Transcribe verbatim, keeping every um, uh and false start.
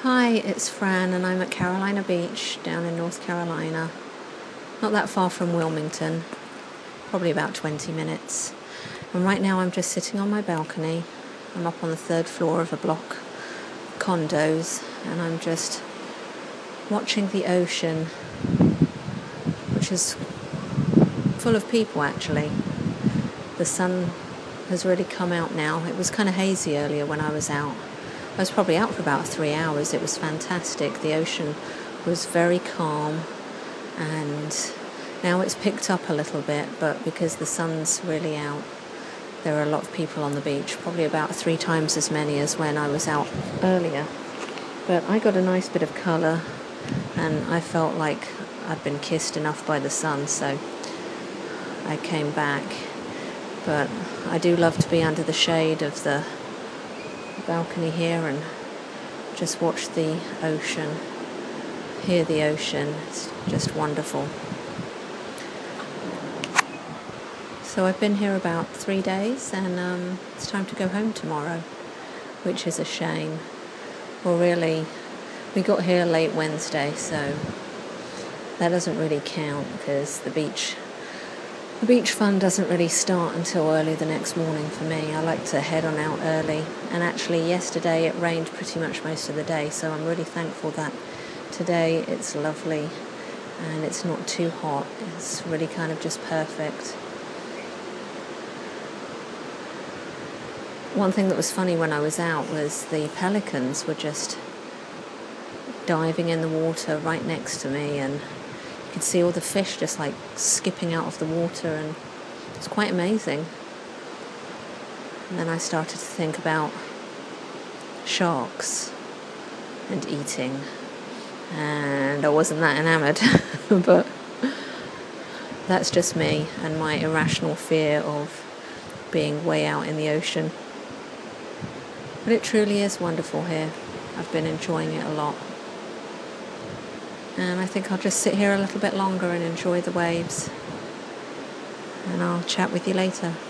Hi, it's Fran and I'm at Carolina Beach down in North Carolina. Not that far from Wilmington, probably about twenty minutes. And right now I'm just sitting on my balcony. I'm up on the third floor of a block of condos and I'm just watching the ocean, which is full of people actually. The sun has really come out now. It was kind of hazy earlier when I was out. I was probably out for about three hours. It was fantastic. The ocean was very calm, and now it's picked up a little bit, but because the sun's really out, there are a lot of people on the beach, probably about three times as many as when I was out earlier. But I got a nice bit of colour, and I felt like I'd been kissed enough by the sun, so I came back. But I do love to be under the shade of the balcony here and just watch the ocean, hear the ocean. It's just wonderful. So I've been here about three days and um, it's time to go home tomorrow, which is a shame. Well, really, we got here late Wednesday, so that doesn't really count because the beach The beach fun doesn't really start until early the next morning for me. I like to head on out early. And actually yesterday it rained pretty much most of the day, so I'm really thankful that today it's lovely and it's not too hot. It's really kind of just perfect. One thing that was funny when I was out was the pelicans were just diving in the water right next to me, and you could see all the fish just like skipping out of the water, and it's quite amazing. And then I started to think about sharks and eating, and I wasn't that enamoured, but that's just me and my irrational fear of being way out in the ocean. But it truly is wonderful here. I've been enjoying it a lot. And I think I'll just sit here a little bit longer and enjoy the waves. And I'll chat with you later.